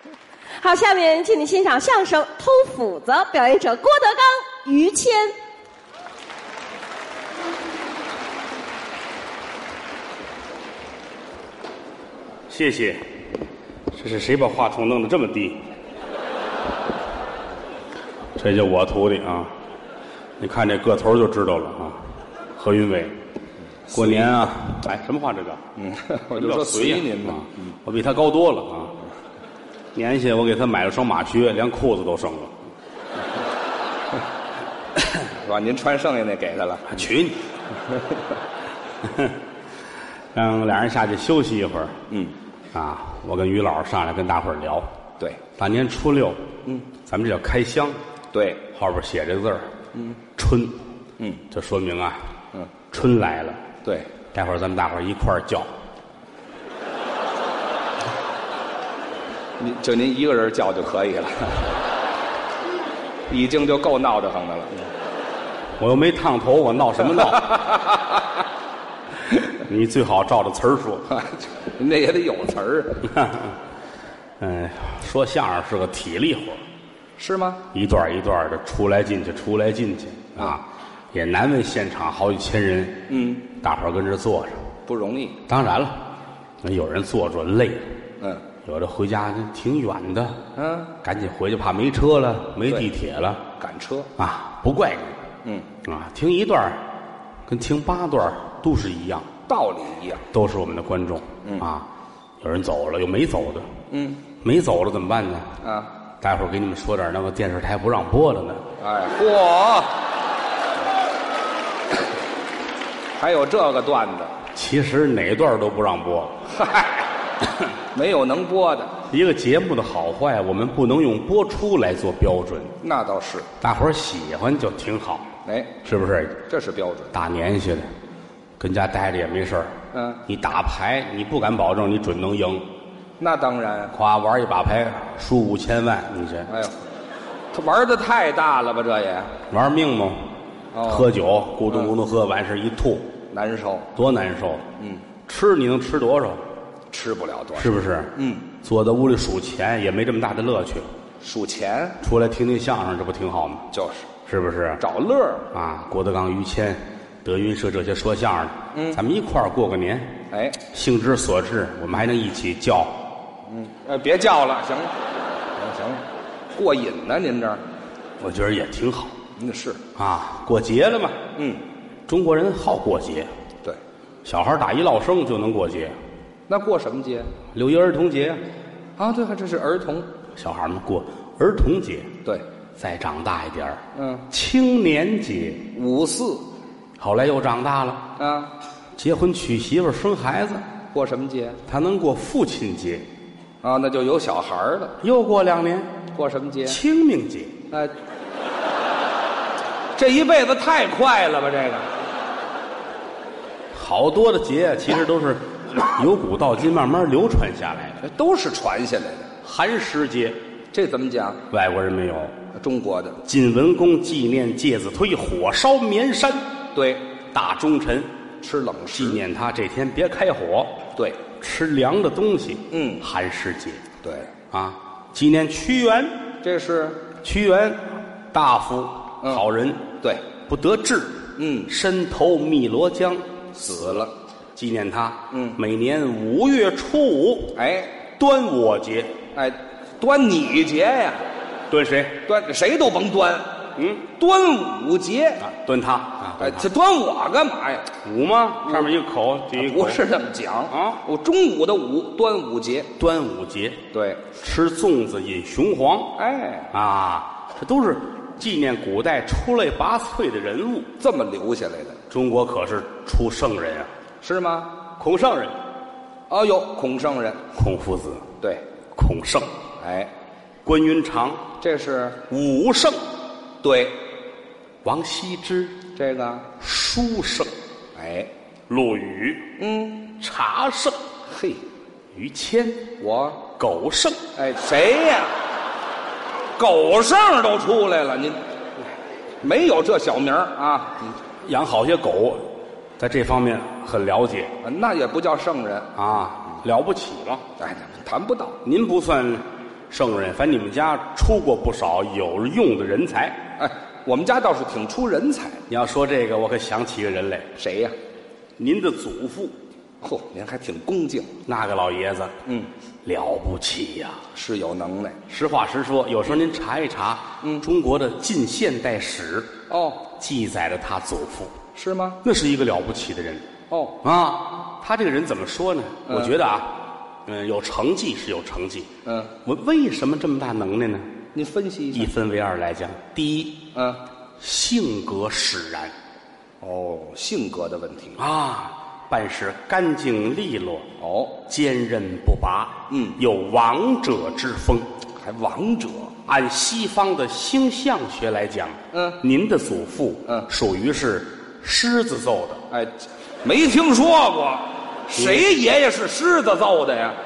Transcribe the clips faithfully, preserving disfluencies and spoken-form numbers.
好，下面请你欣赏相声《偷斧子》，表演者郭德纲、于谦。 谢谢。这是谁把话筒弄得这么低？这就我徒弟啊！你看这个头就知道了啊。何云伟，过年啊，哎，什么话这个？ 嗯，我就说随您嘛。 嗯，我比他高多了啊。年下我给他买了双马靴，连裤子都剩了。 是吧？您穿剩下那给他了？ 娶你！让俩人下去休息一会儿。 嗯， 啊，我跟于老师上来跟大伙儿聊。 对， 大年初六， 嗯， 咱们这叫开箱。 对， 后边写这个字儿， 嗯， 春， 嗯， 这说明啊， 嗯， 春来了。 对， 待会儿咱们大伙儿一块儿叫。 您就您一个人叫就可以了，已经就够闹得慌的了。 我又没烫头，我闹什么闹？你最好照着词儿说。 那也得有词儿。 嗯，说相声是个体力活， 是吗？ 一段一段的出来进去，出来进去啊，也难为现场好几千人。 嗯， 大伙儿跟这坐着不容易。 当然了，那有人坐着累了， 嗯， 有的回家挺远的， 嗯， 赶紧回去，怕没车了，没地铁了， 赶车啊，不怪你。 嗯， 啊，听一段跟听八段都是一样， 道理一样， 都是我们的观众。 嗯啊，有人走了，有没走的。 嗯， 没走了怎么办呢？ 啊， 待会儿给你们说点那个电视台不让播的呢。 哎，嚯，还有这个段子， 其实哪段都不让播。 嗨，没有能播的。 一个节目的好坏，我们不能用播出来做标准。 那倒是， 大伙儿喜欢就挺好， 哎， 是不是？ 这是标准。 大年下的，跟家待着也没事儿。 嗯， 你打牌，你不敢保证你准能赢。 那当然。 夸玩一把牌，输五千万，你这， 哎呦，他玩的太大了吧？这也玩命吗？ 哦喝酒，咕咚咕咚喝，完事一吐， 难受。 多难受。 嗯， 吃你能吃多少？ 吃不了多少。 是不是？ 嗯， 坐在屋里数钱也没这么大的乐趣。 数钱出来听听相声，这不挺好吗？ 就是是不是？ 找乐儿。 啊，郭德纲、于谦、德云社这些说相声的， 嗯咱们一块儿过个年。 哎， 兴之所至，我们还能一起叫。 嗯，呃，别叫了，行了，行行了，过瘾呢，您这儿。 我觉得也挺好那是。 啊，过节了嘛。 嗯， 中国人好过节， 对。 小孩打一落生就能过节。 那过什么节？ 六一儿童节， 啊，对，这是儿童。 小孩们过儿童节。 对。 再长大一点儿， 嗯， 青年节。 五四。 后来又长大了， 啊， 结婚娶媳妇儿生孩子， 过什么节？ 他能过父亲节。 啊，那就有小孩儿了。 又过两年， 过什么节？ 清明节。 哎，这一辈子太快了吧？这个好多的节其实都是由古到今慢慢流传下来的。 都是传下来的。 寒食节， 这怎么讲？ 外国人没有。 中国的。 晋文公纪念介子推火烧绵山， 对， 大忠臣吃冷食， 纪念他这天别开火， 对， 吃凉的东西。 嗯， 寒食节。 对啊，纪念屈原， 这是屈原大夫、 嗯好人， 对， 不得志， 嗯， 身投汨罗江死了。 纪念他。 嗯， 每年五月初五， 哎端我节。 哎，端你节呀？ 端谁？ 端谁都甭端。 嗯， 端午节。 啊，端他啊， 哎， 端他这端我干嘛呀？ 午吗？上面一个口，底一个口不是这么讲啊， 我中午的午，端午节。 端午节， 对， 吃粽子，饮雄黄。 哎， 啊，这都是纪念古代出类拔萃的人物。 这么留下来的， 中国可是出圣人啊， 是吗？ 孔圣人， 哦哟，孔圣人。 孔夫子， 对， 孔圣， 哎， 关云长， 这是武圣， 对， 王羲之， 这个， 书圣， 哎， 陆羽， 嗯， 茶圣， 嘿， 于谦， 我， 狗圣， 哎，谁呀？狗剩都出来了，您没有这小名儿啊？ 养好些狗，在这方面很了解那也不叫圣人， 啊，了不起了。 哎，谈不到。 您不算圣人，反正你们家出过不少有用的人才。 哎，我们家倒是挺出人才。 你要说这个，我可想起一个人来， 谁呀？ 您的祖父。 嚯、哦，您还挺恭敬。 那个老爷子， 嗯， 了不起呀、啊， 是有能耐。 实话实说，有时候您查一查， 嗯， 中国的近现代史， 哦， 记载了他祖父， 是吗？ 那是一个了不起的人。 哦， 啊，他这个人怎么说呢？ 嗯、 我觉得啊，嗯，有成绩是有成绩。 嗯， 我为什么这么大能耐呢？ 您分析一下。 一分为二来讲，第一， 嗯， 性格使然。 哦，性格的问题啊。办事干净利落， 哦， 坚韧不拔， 嗯， 有王者之风， 还王者。 按西方的星象学来讲， 嗯， 您的祖父， 嗯， 属于是狮子奏的。 哎，没听说过，谁爷爷是狮子奏的呀？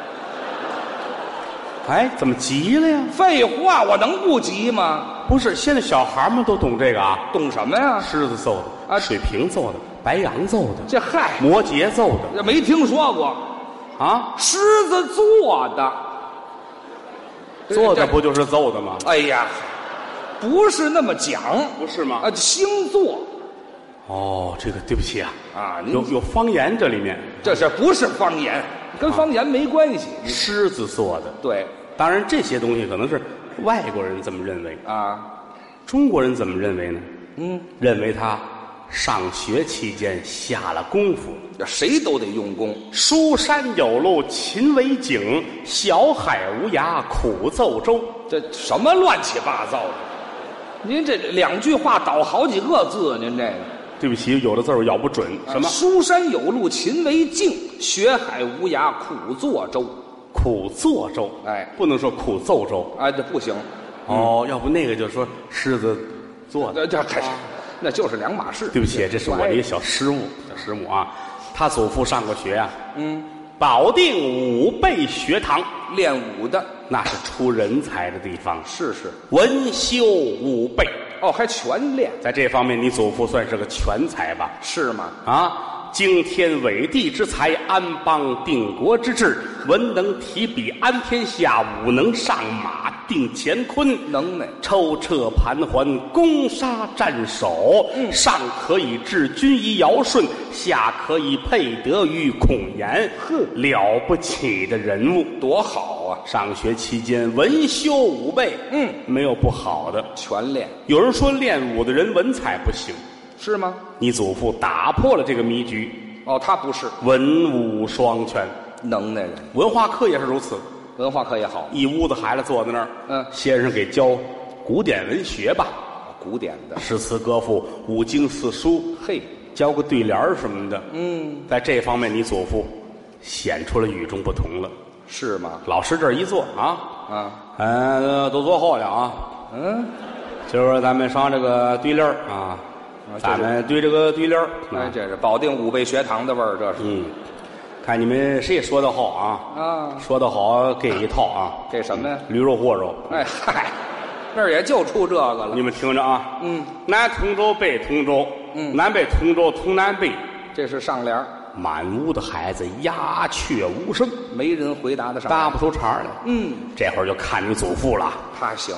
哎，怎么急了呀？ 废话，我能不急吗？ 不是，现在小孩们都懂这个啊， 懂什么呀？ 狮子奏的啊， 水瓶奏的，白羊奏的， 这嗨， 摩羯奏的， 这没听说过啊？ 狮子做的， 做的不就是奏的吗？ 哎呀，不是那么讲， 不是吗？ 啊，星座。 哦，这个对不起啊， 啊， 有有方言这里面， 这是不是方言？跟方言没关系。 狮子座的， 对， 当然这些东西可能是外国人这么认为啊， 中国人怎么认为呢？ 嗯， 认为他上学期间下了功夫， 谁都得用功。 书山有路勤为径，小海无涯苦奏舟。 这什么乱七八糟的？您这两句话倒好几个字，您这个。 对不起，有的字儿咬不准。什么？ 书山有路勤为径，学海无涯苦作舟。 苦作舟， 哎， 不能说苦奏舟。 哎，这不行。 哦，要不那个就说狮子做的， 这这那就是两码事。 对不起，这是我的一个小失误，小失误啊。他祖父上过学啊， 嗯， 保定武备学堂练武的， 那是出人才的地方。 是是， 文修武备。 哦，还全练， 在这方面，你祖父算是个全才吧？ 是吗？ 啊，惊天伟地之才，安邦定国之志，文能提笔安天下，武能上马定乾坤， 能耐抽撤盘桓，攻杀战守， 嗯， 上可以治军仪尧舜，下可以配得于孔颜， 呵， 了不起的人物， 多好啊！ 上学期间文修武备， 嗯， 没有不好的， 全练。 有人说练武的人文采不行， 是吗？ 你祖父打破了这个迷局。 哦，他不是， 文武双全， 能耐人。 文化课也是如此， 文化课也好， 一屋子孩子坐在那儿， 嗯， 先生给教古典文学吧， 古典的诗词歌赋、五经四书， 嘿， 教个对联儿什么的。 嗯， 在这方面，你祖父显出了与众不同了。 是吗？ 老师这儿一坐啊， 啊， 嗯，都坐好了啊。 嗯， 今儿咱们上这个对联儿啊，咱们对这个对联儿。 哎，这是保定武备学堂的味儿，这是。 嗯，看你们谁说的好啊？ 啊， 说的好，给一套啊。 给什么呀？ 驴肉和肉。 哎嗨，那儿也就出这个了。 你们听着啊。 嗯， 南通州，北通州。 嗯， 南北通州，通南北。 这是上联儿。 满屋的孩子鸦雀无声， 没人回答得上， 答不出茬来。 嗯， 这会儿就看你祖父了。 他行，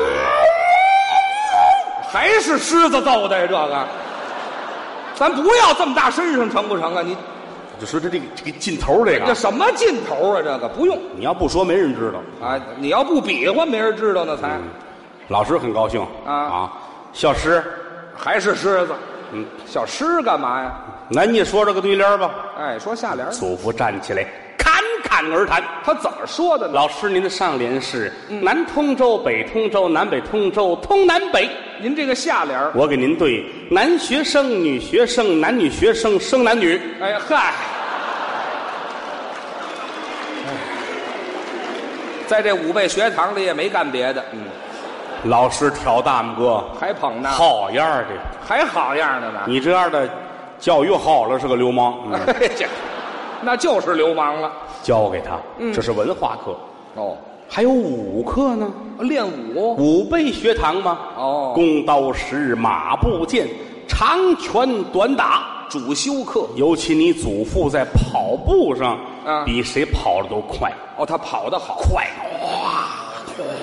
还是狮子奏的呀？这个，咱不要这么大声声成不成啊？你就说这这个这个劲头，这个这什么劲头啊？这个不用， 你要不说没人知道啊！你要不比划，没人知道呢才。 嗯、老师很高兴啊啊！小诗还是狮子， 嗯， 小诗干嘛呀？ 那你说这个对联吧。 哎，说下联。 祖父站起来，侃侃而谈。 他怎么说的呢？ 老师，您的上联是、嗯、南通州，北通州，南北通州，通南北。 您这个下联， 我给您对男学生、女学生、男女学生，生男女。 哎嗨，在这武备学堂里也没干别的。嗯， 老师挑大拇哥， 还捧呢， 好样的， 还好样的呢。 你这样的教育好了是个流氓。嗯、 这那就是流氓了。 教给他， 嗯、 这是文化课。 哦， 还有武课呢， 练武， 武备学堂吗？ 哦， 弓刀石马步剑，长拳短打， 主修课。 尤其你祖父在跑步上， 啊， 比谁跑的都快。 哦，他跑得好， 快，哗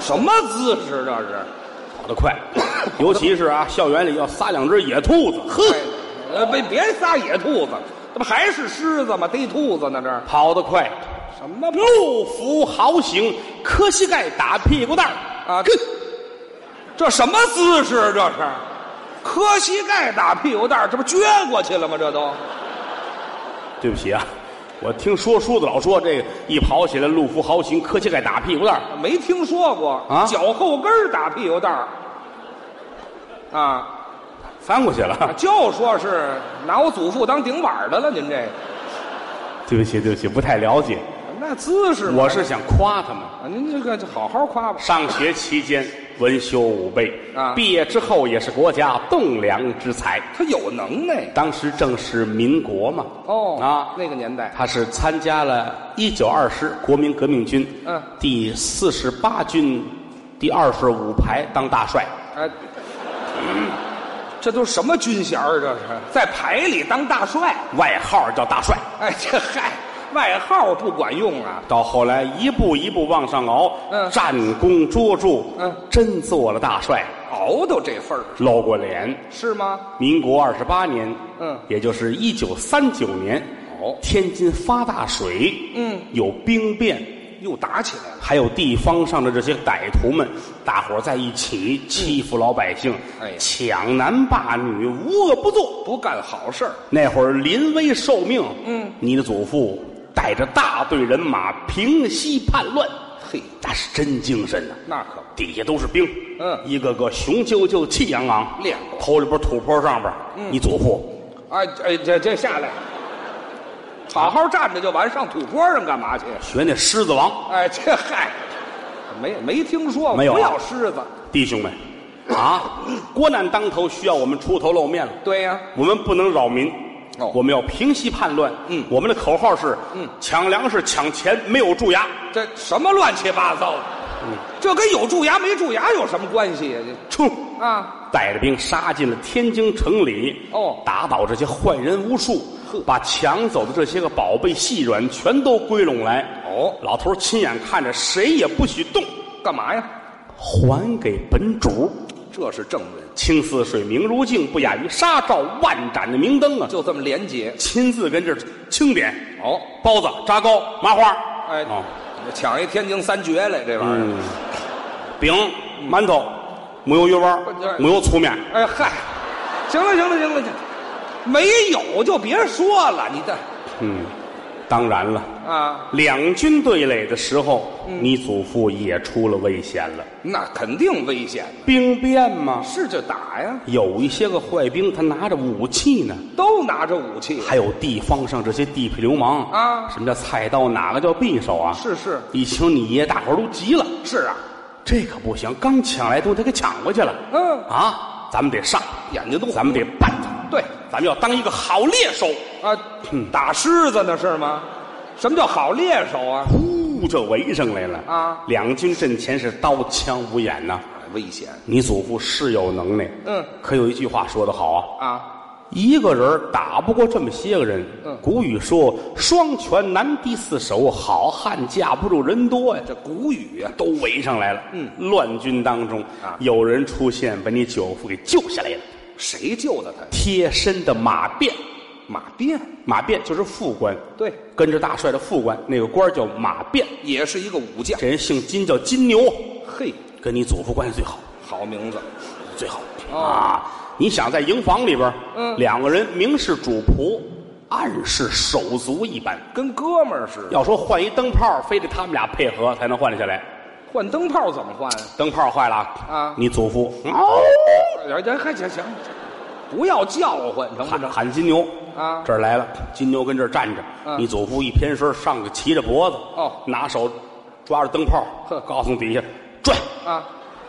什么姿势这是？ 跑得快，尤其是啊，校园里要撒两只野兔子，呵， 呃，别别撒野兔子，这不还是狮子吗？逮兔子呢？这儿跑得快， 什么路服好行，磕膝盖打屁股蛋儿啊？这这什么姿势？这是磕膝盖打屁股蛋儿，这不撅过去了吗？这都对不起啊，我听说书的老说这个一跑起来路服好行，磕膝盖打屁股蛋儿， 没听说过啊脚后跟儿打屁股蛋儿啊。 翻过去了。 就说是拿我祖父当顶碗的了，您这对不起，对不起，不太了解。 那姿势嘛， 我是想夸他们。 啊，您这个就好好夸吧。 上学期间文修武备啊毕业之后也是国家栋梁之才。 他有能耐当时正是民国嘛， 哦啊， 那个年代他是参加了一九二师国民革命军， 嗯第四十八军第二十五排当大帅。 哎，嗯这都什么军衔儿？这是在排里当大帅？ 外号叫大帅。 哎，这嗨，外号不管用啊！ 到后来一步一步往上熬， 嗯战功卓著， 嗯， 真做了大帅， 熬到这份儿露过脸。 是吗？ 民国二十八年， 嗯也就是一九三九年， 哦天津发大水， 嗯， 有兵变， 又打起来了。 还有地方上的这些歹徒们，大伙儿在一起欺负老百姓， 哎呀抢男霸女，无恶不作。 不干好事儿。 那会儿临危受命， 嗯， 你的祖父带着大队人马平西叛乱， 嘿， 那是真精神呐、 那可不底下都是兵， 嗯一个个雄赳赳、气昂昂， 练过头里边土坡上边， 嗯你祖父哎哎，这这下来，好好站着就完，上土坡上干嘛去？ 学那狮子王。 哎，这嗨，没没听说过， 没有啊不要狮子。 弟兄们，啊，国难当头，需要我们出头露面了。 对呀、 我们不能扰民， 哦我们要平息叛乱。 嗯我们的口号是： 嗯抢粮食、抢钱，没有蛀牙。 这什么乱七八糟的？ 嗯这跟有蛀牙没蛀牙有什么关系呀、 冲！ 这啊， 带着兵杀进了天津城里， 哦打倒这些坏人无数，把抢走的这些个宝贝细软全都归拢来。 哦老头亲眼看着，谁也不许动， 干嘛呀？ 还给本主。 这是正人， 清似水，明如镜，不亚于纱照万盏的明灯啊！ 就这么廉洁。 亲自跟这儿清点哦， 包子、炸糕、麻花， 哎， 哦抢一天津三绝来，这玩意儿。 嗯，饼、馒头、木油鱼丸不是、 木油粗面， 哎嗨，行了行了行了，行了没有就别说了，你这嗯，当然了， 啊， 两军对垒的时候，你祖父也出了危险了。 那肯定危险， 兵变嘛， 是就打呀， 有一些个坏兵，他拿着武器呢， 都拿着武器。 还有地方上这些地痞流氓啊什么叫菜刀，哪个叫匕首啊？ 是是一听你爷，大伙儿都急了， 是啊， 这可不行，刚抢来东西，他给抢过去了。 嗯啊，咱们得上， 眼睛都咱们得办他， 对咱们要当一个好猎手。 啊，打狮子呢是吗？什么叫好猎手啊？ 呼，就围上来了啊！ 两军阵前是刀枪无眼呐、 危险。 你祖父是有能耐， 嗯， 可有一句话说得好啊， 啊， 一个人打不过这么些个人。 嗯古语说双拳难敌四手，好汉架不住人多呀。 这古语呀、 都围上来了。 嗯乱军当中啊有人出现，把你舅父给救下来了。 谁救的他？ 贴身的马便， 马鞭， 马便就是副官， 对， 跟着大帅的副官，那个官叫马便。 也是一个武将。 这人姓金，叫金牛， 嘿， 跟你祖父关系最好， 好名字。 最好、 哦啊！你想在营房里边， 嗯两个人明是主仆，暗是手足一般。 跟哥们儿似的。 要说换一灯泡，非得他们俩配合才能换得下来。 换灯泡怎么换？ 灯泡坏了啊你祖父嗷、 人家还行行，不要叫唤，成不喊成？ 喊金牛啊这儿来了，金牛跟这儿站着， 嗯你祖父一偏身上个骑着脖子， 哦拿手抓着灯泡， 呵告诉底下转， 啊，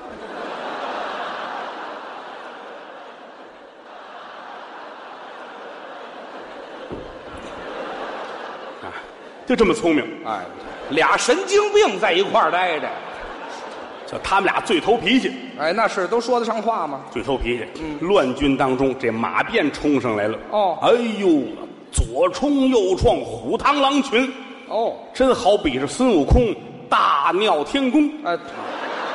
就这么聪明。 哎，俩神经病在一块儿待着， 叫他们俩最头脾气， 哎，那是都说得上话吗？ 最头脾气。乱军当中，这马便冲上来了。 哦哎呦，左冲右撞，虎螳螂群， 哦， 真好比是孙悟空大闹天宫。 哎，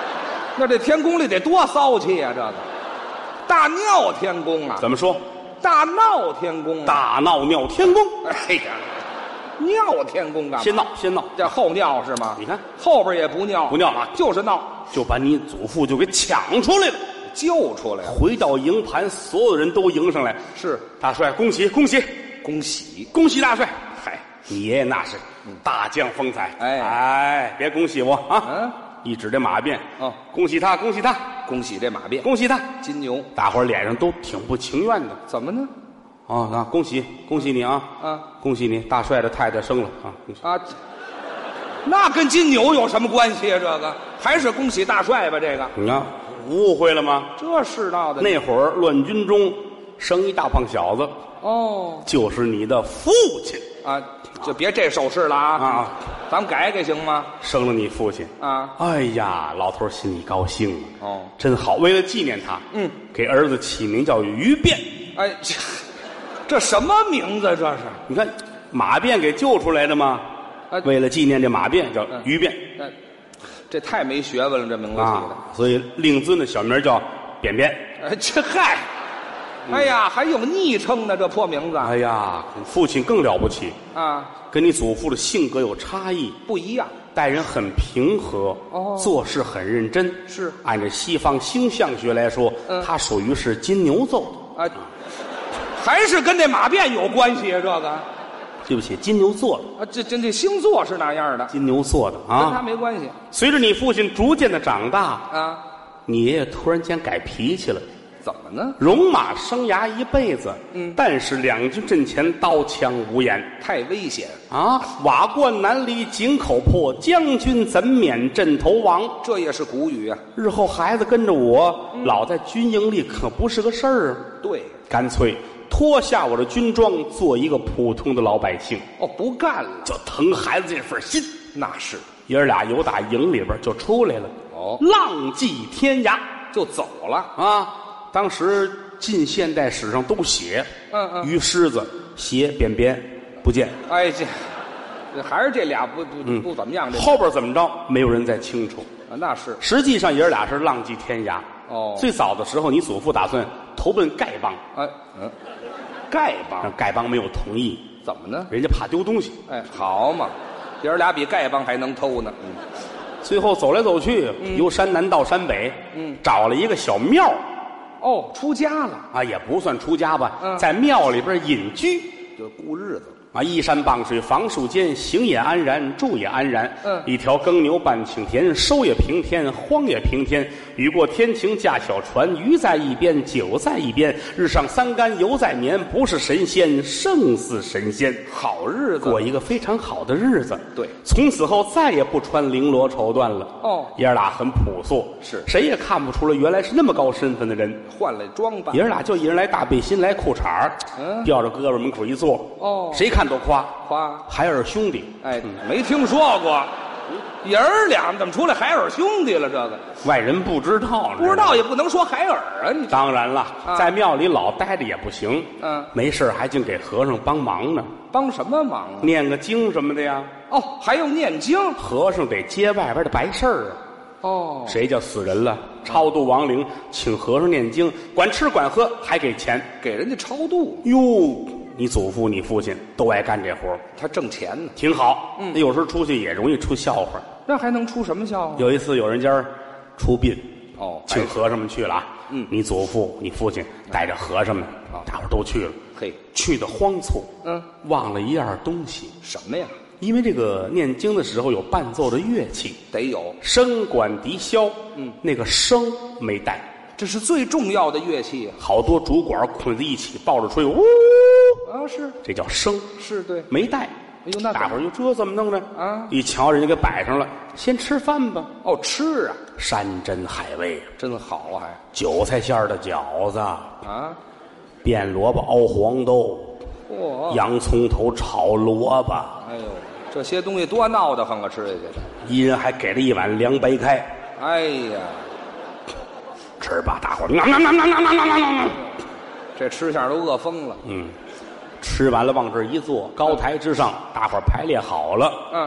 那这天宫里得多骚气呀、啊！这个大尿天宫啊， 怎么说？ 大闹天宫、啊， 大闹尿天宫。 哎呀，尿天宫干嘛？ 先闹，先闹， 这后尿是吗？ 你看后边也不尿， 不尿啊， 就是闹， 就把你祖父就给抢出来了， 救出来了。 回到营盘，所有人都迎上来。 是大帅，恭喜恭喜恭喜恭喜大帅！ 嗨， 你爷爷那是大将风采。 哎哎，别恭喜我啊！ 嗯， 一指这马鞭， 哦， 恭喜他，恭喜他， 恭喜这马鞭， 恭喜他！ 金牛， 大伙儿脸上都挺不情愿的。 怎么呢？ 啊啊！恭喜恭喜你啊！ 啊， 恭喜你，大帅的太太生了啊！恭喜啊，那跟金牛有什么关系啊？这个还是恭喜大帅吧？这个你看误会了吗？ 这是闹的。 那会儿乱军中生一大胖小子， 哦就是你的父亲啊，就别这手势了啊啊！ 咱们改改行吗？ 生了你父亲啊！ 哎呀，老头儿心里高兴哦， 真好。为了纪念他， 嗯， 给儿子起名叫于变。 哎，这这什么名字？这是？ 你看马变给救出来的吗？ 啊为了纪念这马变，叫于变那这太没学问了，这名字起的。 啊，所以令尊的小名叫扁扁。 哎，这嗨，哎呀，还有昵称呢，这破名字哎呀，父亲更了不起， 啊， 跟你祖父的性格有差异， 不一样。 待人很平和， 哦做事很认真。 是按照西方星象学来说， 嗯他属于是金牛座的。 啊，还是跟这马变有关系啊？这个啊， 对不起，金牛座的， 这这这星座是那样的， 金牛座的跟他啊。 没关系随着你父亲逐渐的长大， 啊。 你爷爷突然间改脾气了。 怎么呢？ 戎马生涯一辈子， 嗯但是两军阵前刀枪无眼太危险， 啊！瓦罐难离井口破，将军怎免阵头亡？ 这也是古语啊。 日后孩子跟着我，老在军营里可不是个事儿啊！ 对， 干脆脱下我的军装，做一个普通的老百姓， 哦，不干了， 就疼孩子这份心。 那是爷儿俩由打营里边就出来了， 哦， 浪迹天涯就走了。 啊！当时近现代史上都写， 嗯嗯于狮子写扁扁不见， 哎，这这还是这俩不不嗯不怎么样。这后边怎么着没有人再清楚。 啊，那是实际上爷儿俩是浪迹天涯。 哦最早的时候，你祖父打算投奔丐帮， 哎嗯，丐帮让丐帮没有同意， 怎么呢？ 人家怕丢东西。 哎，好嘛，爷儿俩比丐帮还能偷呢。嗯， 最后走来走去，由山南到山北， 嗯找了一个小庙哦，出家了， 啊，也不算出家吧， 嗯在庙里边隐居就过日子。 啊，依山傍水，房树间，行也安然，住也安然。 嗯一条耕牛半顷田，收也平天，荒也平天。雨过天晴驾小船，鱼在一边，酒在一边。日上三竿犹在眠，不是神仙胜似神仙。 好日子过一个非常好的日子。 对从此后再也不穿绫罗绸缎了。 哦爷儿俩很朴素， 是谁也看不出来原来是那么高身份的人。 换了装扮爷儿俩就一人来大背心，来裤衩儿嗯吊着胳膊门口一坐， 哦谁看都夸。 花。 海尔兄弟， 哎，没听说过，爷儿俩怎么出来海尔兄弟了？这个外人不知道， 不知道吗也不能说海尔啊！你当然了， 啊在庙里老待着也不行， 嗯没事儿还净给和尚帮忙呢， 帮什么忙啊？ 念个经什么的呀。 哦，还用念经和尚得接外边的白事儿啊。 哦。 谁叫死人了？超度亡灵，请和尚念经，管吃管喝，还给钱。 给人家超度， 哟，你祖父、你父亲都爱干这活儿他挣钱呢， 挺好。 嗯有时候出去也容易出笑话。 那还能出什么笑话？ 有一次有人家儿出殡， 哦， 请和尚们去了啊。 嗯你祖父、你父亲带着和尚们， 啊大伙儿都去了。 嘿， 去的慌促， 嗯， 忘了一样东西。 什么呀？ 因为这个念经的时候有伴奏的乐器， 得有， 笙管笛箫， 嗯， 那个笙没带， 这是最重要的乐器好多竹管捆在一起，抱着吹，呜， 啊！是这叫笙， 是，对。 没带。 哎呦，那大伙儿就这怎么弄呢？ 啊一瞧人家给摆上了，先吃饭吧。 哦，吃啊， 山珍海味， 真好啊，还韭菜馅儿的饺子， 啊， 变萝卜熬黄豆， 嚯、 洋葱头炒萝卜， 哎呦，这些东西多闹得慌啊，吃下去的。 一人还给了一碗凉白开。 哎呀， 吃吧，大伙儿，nom nom nom nom nom nom nom nom。 这吃相都饿疯了。 嗯，吃完了往这儿一坐，高台之上，大伙儿排列好了。 嗯，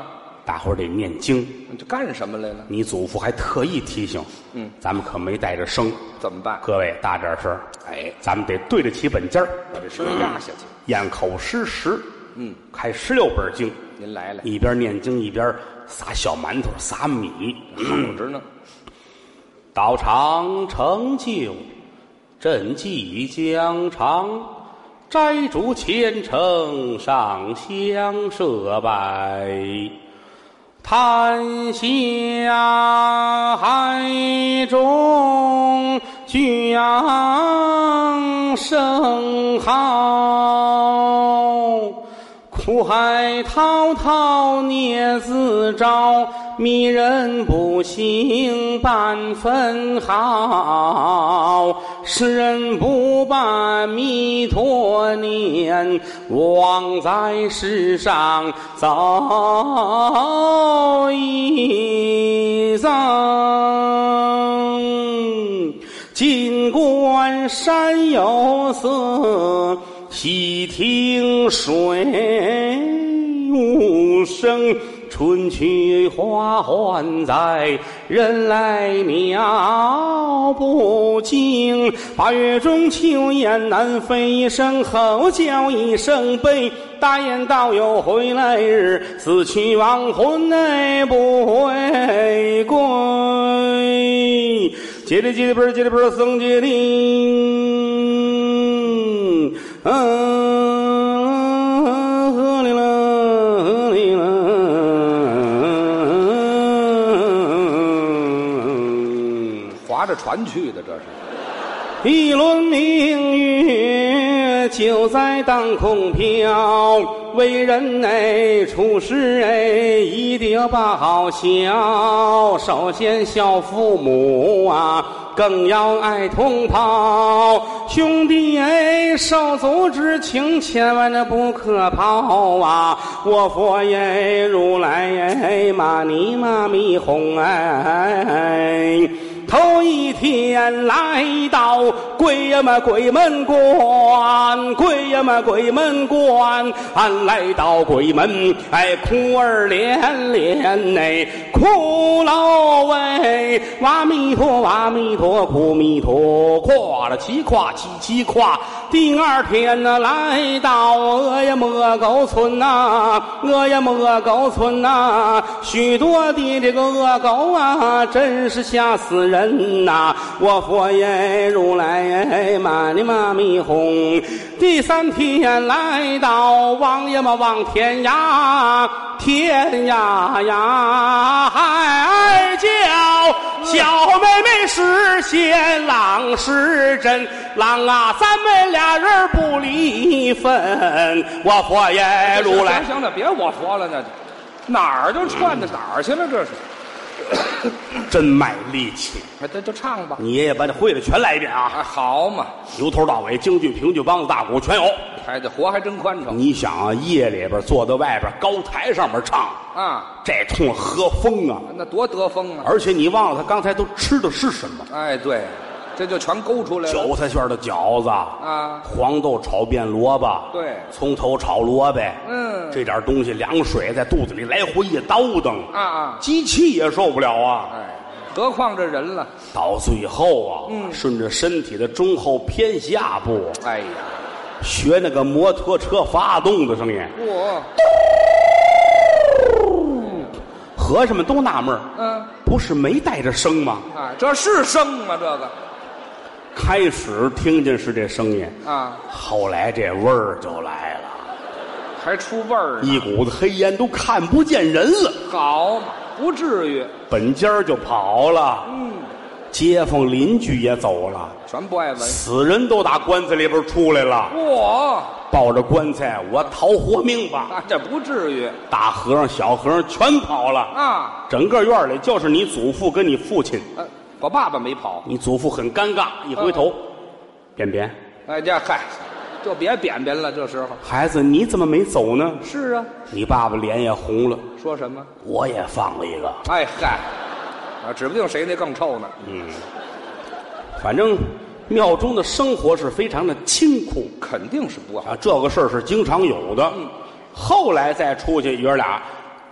大伙儿得念经。 你这干什么来了？ 你祖父还特意提醒， 嗯， 咱们可没带着声， 怎么办？ 各位大点声， 哎， 咱们得对得起本家儿， 把这声压下去。 咽口施食。 嗯， 开十六本经， 您来了， 一边念经一边撒小馒头，撒米， 好着呢。 道场成就，赈济疆场，斋主虔诚上香设拜，谈下海中举扬声号，苦海滔滔孽自招，迷人不醒半分好，世人不把弥陀念，枉在世上走一遭。尽管山有色，细听水无声，春去花还在，人来鸟不惊。八月中秋雁南飞一声吼，叫一声悲。大雁道有回来日，死去亡魂内不回归。接里接里边接里边僧接里，嗯，喝里了喝里了， 划着船去的，这是一轮明月就在当空飘，为人哎处事哎一定要把好孝，首先孝父母啊，更要爱同胞，兄弟哎手足之情千万的不可抛啊！我佛耶如来哎玛尼玛咪吽哎，头一天来到鬼呀嘛鬼门关，鬼呀嘛鬼门关，俺来到鬼门，哎哭儿连连哎，哭喽喂，阿弥陀阿弥陀哭弥陀，夸了齐夸齐齐夸。第二天呢来到鹅呀莫沟村呐，鹅呀莫沟村呐，许多的这个恶狗啊，真是吓死人呐！我佛耶如来耶玛尼玛咪吽。第三天来到望呀嘛望天涯，天涯呀海角，小妹妹是仙，郎是真，郎啊咱们俩人不离分。我佛耶如来， 行行了，别我佛了，那哪儿就串到哪儿去了？这是真卖力气。 哎，这就唱吧。 你爷爷把你会的全来一遍啊！ 啊，好嘛， 由头到尾，京剧、评剧、梆子、大鼓全有。 哎，这活还真宽敞你想啊，夜里边坐在外边高台上面唱， 啊！ 这通和风啊！ 那多得风啊！ 而且你忘了他刚才都吃的是什么？ 哎，对，这就全勾出来了。 韭菜馅的饺子啊， 黄豆炒变萝卜， 对， 葱头炒萝卜， 嗯， 这点东西凉水在肚子里来回一叨腾啊啊， 机器也受不了啊！ 哎，何况这人了？ 到最后啊， 嗯顺着身体的中后偏下部， 哎呀， 学那个摩托车发动的声音。 我， 和尚们都纳闷儿， 嗯， 不是没带着声吗？ 啊，这是声吗？这个开始听见是这声音， 啊， 后来这味儿就来了， 还出味儿呢。 一股子黑烟都看不见人了， 好嘛，不至于。 本家就跑了， 嗯， 街坊邻居也走了， 全不爱闻。 死人都打棺材里边出来了。 我抱着棺材，我讨活命吧！ 啊，这不至于大和尚、小和尚全跑了， 啊。 整个院里就是你祖父跟你父亲。 呃，我爸爸没跑。 你祖父很尴尬，一回头，便便， 哎，这嗨，就别扁扁了。这时候孩子，你怎么没走呢？ 是啊， 你爸爸脸也红了。 说什么？ 我也放了一个， 哎嗨，啊，指不定谁那更臭呢。 嗯，反正庙中的生活是非常的清苦肯定是不好。 啊，这个事儿是经常有的。 嗯， 后来再出去，爷儿俩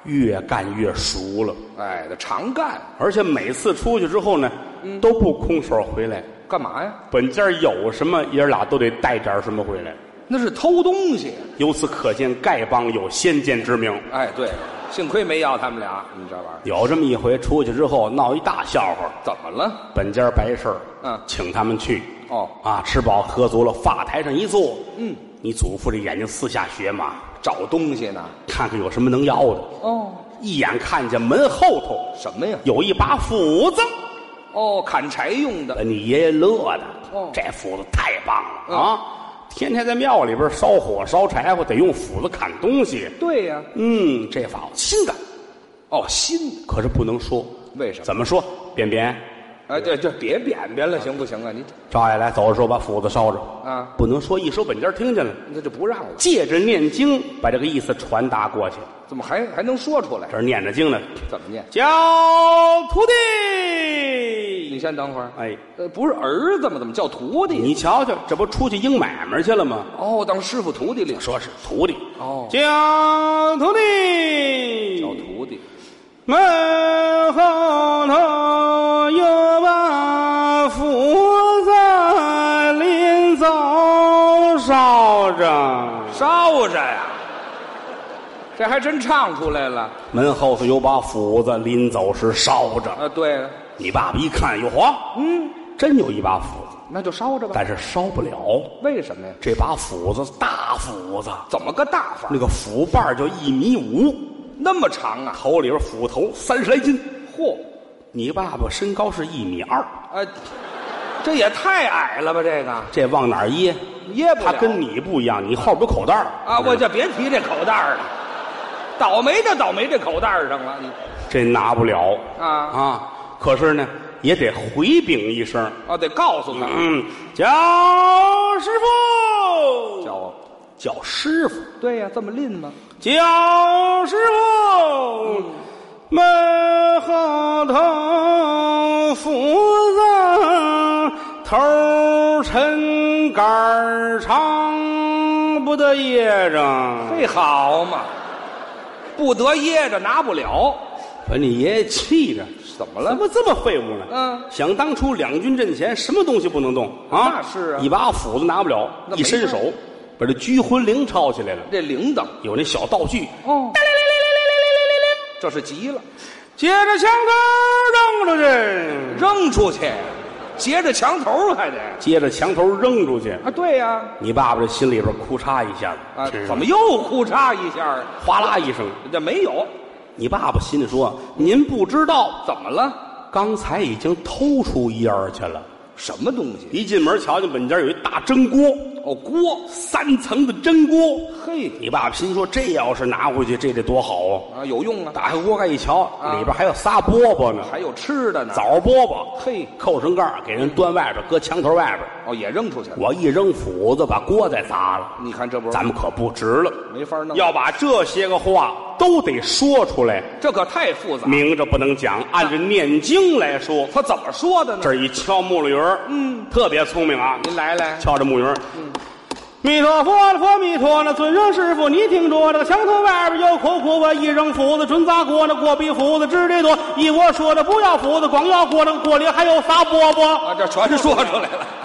越干越熟了。 哎，这常干， 而且每次出去之后呢，嗯、都不空手回来。 干嘛呀？ 本家有什么，爷儿俩都得带点什么回来。 那是偷东西。 由此可见，丐帮有先见之明。 哎，对，幸亏没要他们俩，你这玩意儿。 有这么一回，出去之后闹一大笑话。 怎么了？ 本家白事儿， 嗯， 请他们去。 哦， 啊，吃饱喝足了，发台上一坐， 嗯， 你祖父这眼睛四下学嘛， 找东西呢， 看看有什么能要的。 哦， 一眼看见门后头什么呀？ 有一把斧子。 哦，砍柴用的。 你爷爷乐的。 哦， 这斧子太棒了、嗯、啊！天天在庙里边烧火烧柴火，得用斧子砍东西。 对呀、啊， 嗯，这法新的。 哦，新的， 可是不能说。 为什么？ 怎么说？便便。 哎，对对，别扁扁了，行不行啊？你赵下来走的时候把斧子烧着啊， 不能说，一说本家听见了， 那就不让了。 借着念经把这个意思传达过去。 怎么还还能说出来？ 这儿念着经呢， 怎么念？ 叫徒弟。 你先等会儿。 哎， 呃，不是儿子吗？怎么叫徒弟？ 你瞧瞧，这不出去应买卖去了吗？ 哦，当师傅徒弟里说是徒弟。 哦， 叫徒弟， 叫徒弟。 门后头有把斧子，临走烧着， 烧着呀。这还真唱出来了。 门后头有把斧子，临走时烧着。 啊，对了。 你爸爸一看，哟嚯，嗯，真有一把斧子， 那就烧着吧。 但是烧不了， 为什么呀？ 这把斧子大斧子， 怎么个大法？ 那个斧把就一米五， 那么长啊！ 头里边斧头三十来斤。 嚯， 你爸爸身高是一米二， 啊，这也太矮了吧？这个这往哪儿掖？ 掖不了。 他跟你不一样，你后边有口袋啊！我就别提这口袋了，倒霉就倒霉这口袋上了。你这拿不了啊啊！可是呢，也得回禀一声啊，得告诉他， 嗯，叫师傅， 叫叫师傅。 对呀、啊，这么吝吗？ 叫师傅，嗯、门后头斧子，头抻杆长，不得掖着。 这好嘛，不得掖着，拿不了。 把你爷爷气着， 怎么了？ 怎么这么废物呢？ 嗯， 想当初两军阵前，什么东西不能动啊？ 那是啊， 一把斧子拿不了，一伸手把这拘魂铃抄起来了。 这铃铛有那小道具哦，这是急了， 接着枪头扔出去， 扔出去，接着墙头还得接着墙头扔出去啊！对呀、啊， 你爸爸这心里边哭嚓一下子啊，怎么又哭嚓一下？ 哗啦一声， 这没有。 你爸爸心里说：“您不知道怎么了？ 刚才已经偷出一样去了。 什么东西？ 一进门瞧见本家有一大蒸锅， 哦，锅三层的蒸锅。 嘿， 你爸爸心说：这要是拿回去，这得多好啊！ 啊，有用啊！ 打开锅盖一瞧， 啊、 里边还有仨饽饽呢， 还有吃的呢， 枣饽饽。 嘿， 扣上盖给人端外边，搁墙头外边。 哦，也扔出去了。 我一扔斧子，把锅再砸了。 你看这不， 咱们可不值了， 没法弄。 要把这些个话都得说出来， 这可太复杂， 明着不能讲，按着念经来说。 他怎么说的呢？ 这一敲木鱼儿，嗯，特别聪明啊！ 您来来， 敲着木鱼儿， 嗯， 弥陀佛，佛弥陀，那尊上师傅，你听着，这个墙头外边有口锅，我一扔斧子准砸锅，那锅比斧子值得多。依我说的，不要斧子，光要锅，那锅里还有仨饽饽啊，这全说出来了。